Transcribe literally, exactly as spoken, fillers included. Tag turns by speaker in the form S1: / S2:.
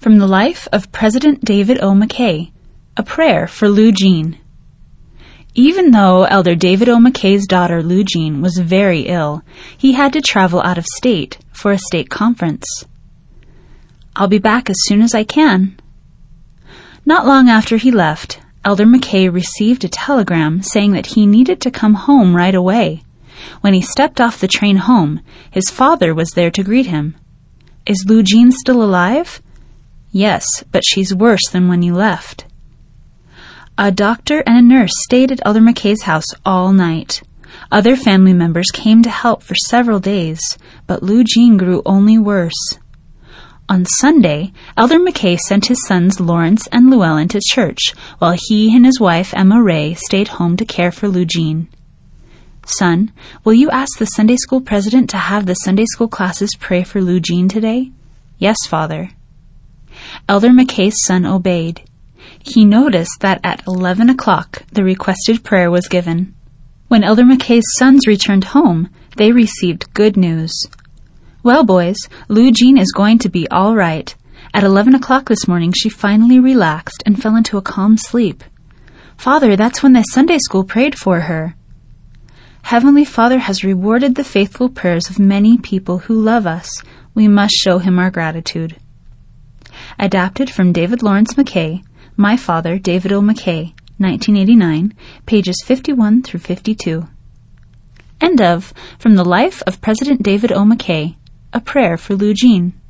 S1: From the life of President David O. McKay, a prayer for Lou Jean. Even though Elder David O. McKay's daughter Lou Jean was very ill, he had to travel out of state for a state conference. "I'll be back as soon as I can." Not long after he left, Elder McKay received a telegram saying that he needed to come home right away. When he stepped off the train home, his father was there to greet him. "Is Lou Jean still alive?" "Yes, but she's worse than when you left." A doctor and a nurse stayed at Elder McKay's house all night. Other family members came to help for several days, but Lou Jean grew only worse. On Sunday, Elder McKay sent his sons Lawrence and Llewellyn to church, while he and his wife Emma Ray stayed home to care for Lou Jean. "Son, will you ask the Sunday school president to have the Sunday school classes pray for Lou Jean today?" "Yes, Father." Elder McKay's son obeyed. He noticed that at eleven o'clock the requested prayer was given. When Elder McKay's sons returned home, they received good news. "Well, boys, Lou Jean is going to be all right. At eleven o'clock this morning she finally relaxed and fell into a calm sleep. Father, that's when the Sunday school prayed for her." Heavenly Father has rewarded the faithful prayers of many people who love us. We must show him our gratitude. Adapted from David Lawrence McKay, My Father, David O. McKay, nineteen eighty-nine, pages fifty-one through fifty-two. End of From the Life of President David O. McKay, a Prayer for Lou Jean.